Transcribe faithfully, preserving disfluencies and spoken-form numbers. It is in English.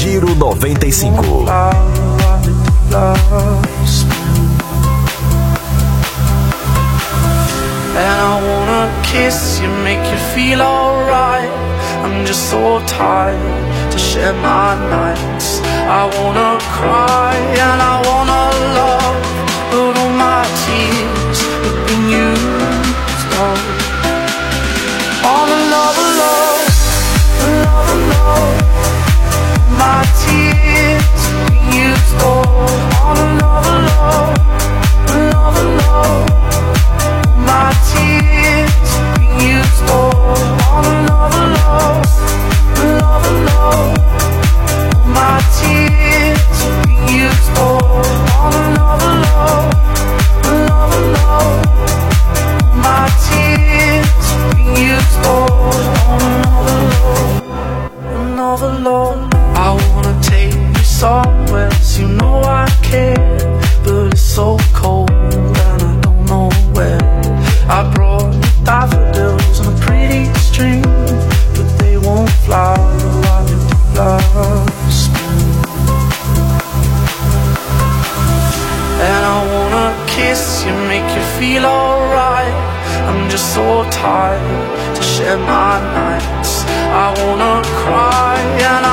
Giro noventa e cinco. And I wanna kiss you, make you feel alright. I'm just so tired to share my nights. I wanna cry and I wanna love, but all my tears have been used up. Wanna love, love, love, love. My tears have been used up. Wanna love, love, love, love. My tears been used all on another love, love, love. My tears been used all on another love, love, love. My tears been used all on another love, another love. I wanna take you somewhere, so you know I care, but it's so cold and I don't know where. I brought you daffodils on a pretty string, but they won't fly while you lost me. And I wanna kiss you, make you feel alright. I'm just so tired to share my nights. I wanna cry and